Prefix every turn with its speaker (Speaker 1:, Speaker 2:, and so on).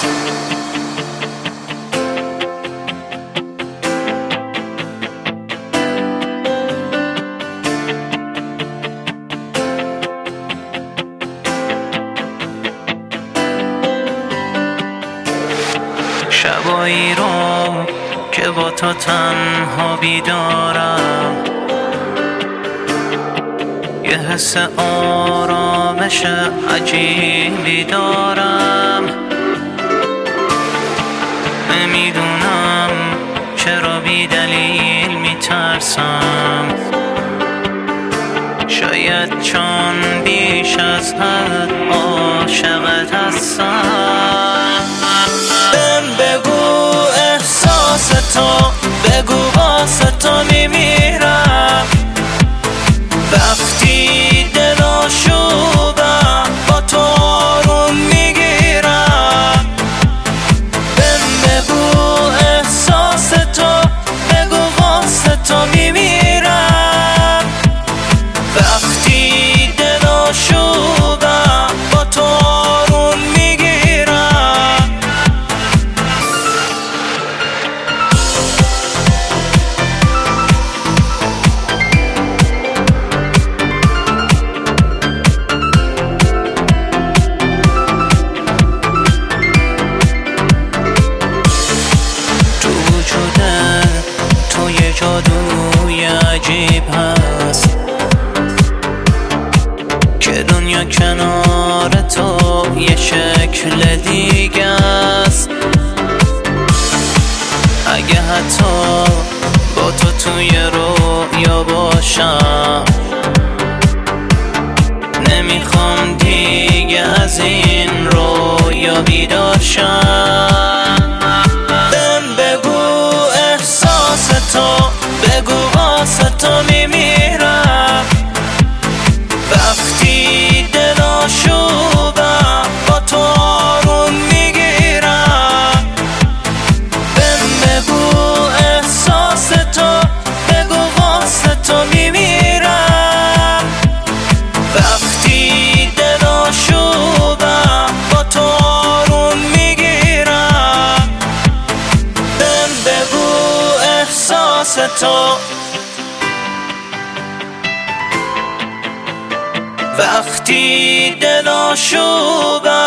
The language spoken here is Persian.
Speaker 1: شبایی رو که با تو تنها بیدارم، یه حس آرامش عجیبی دارم. نمیدونم چرا بی دلیل میترسم، شاید چون بیش از حد عاشقت هستم. بگو احساس تو، بگو واسه تو میمیرم. وقتی دل آشوبم با تو آروم میگیرم. بگو احساس تو، بگو واسه تو میمیرم. وقتی دل آشوبم با تو آروم میگیرم. تو یه جادوی عجیب هست که دنیا کنار تو یه شکل دیگه است. اگه حتی با تو توی رویا باشم، نمیخوام دیگه از این رویا بیدار شم. بگو واسه تو میمیرم. وقتی دل آشوبم با تو آروم میگیرم. بگو احساس تو، بگو واسه تو میمیرم. وقتی دل آشوبم با تو آروم میگیرم. بگو احساس تو، وقتی دل آشوبم